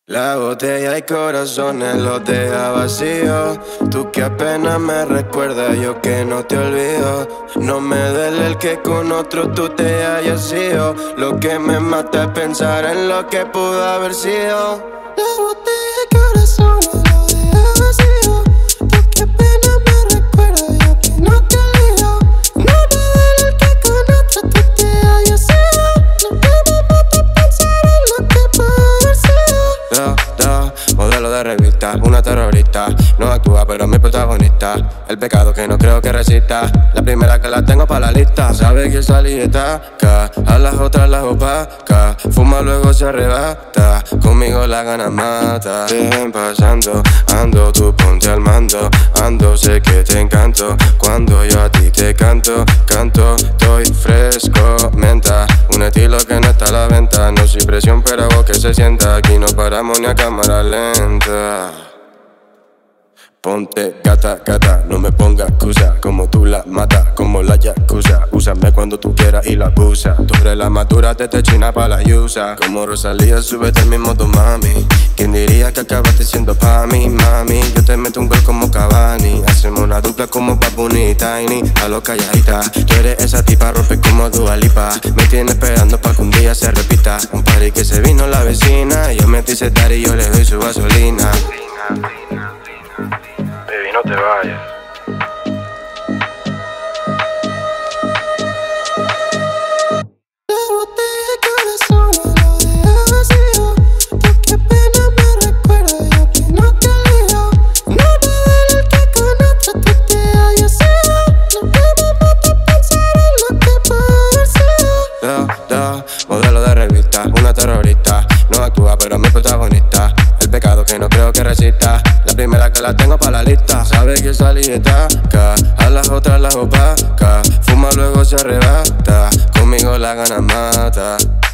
La botella y corazones los deja vacíos. Tú que apenas me recuerdas, yo que no te olvido. No me duele el que con otro tú te hayas sido. Lo que me mata es pensar en lo que pudo haber sido. La botella y corazones los deja vacíos. Tú que apenas me recuerdas, yo que no te olvido. No me duele el que con otro tú te hayas sido. Lo que me mata es pensar en lo que pudo haber sido. Modelo de revista, una terrorista. No actúa pero es mi protagonista. El pecado que no creo que resista. La primera que la tengo pa' la lista. Sabe que salí y estaca, a las otras las opaca. Fuma luego se arrebata, conmigo la gana mata. Siguen pasando, ando, tú ponte al mando. Ando, sé que te encanto, cuando yo a ti te canto. Canto, estoy fresco, menta. Un estilo que no está a la venta. No soy presión pero hago que se sienta. Aquí no paramos ni a cámara lenta. Ponte gata, gata, no me pongas excusa. Como tú la matas, como la yakuza. Úsame cuando tú quieras y la abusa. Tú eres la madura, te china pa' la yusa. Como Rosalía, súbete en mi modo, mami. ¿Quién diría que acabaste siendo pa' mí, mami? Yo te meto un gol como Cavani. Hacemos una dupla como Bad Bunny y Tiny. A lo calladita, tú eres esa tipa, rompe como Dua Lipa. Me tienes esperando pa' que un día se repita. Un party que se vino la vecina. Yo me dice dar y yo le doy su gasolina. Baby, no te vayas. La botella y corazones los deja vacíos. Tú que apenas me recuerdas, yo que no te olvido. No me duele el que con otro tú te hayas sido. Lo que me mata es pensar en lo que pudo haber sido. Modelo de revista, una terrorista. No actúa pero es mi protagonista. El pecado que no creo que resista. La primera que la tengo pa' la lista. Sabe que salí y estaca, a las otras las opaca. Fuma luego se arrebata, conmigo la gana mata.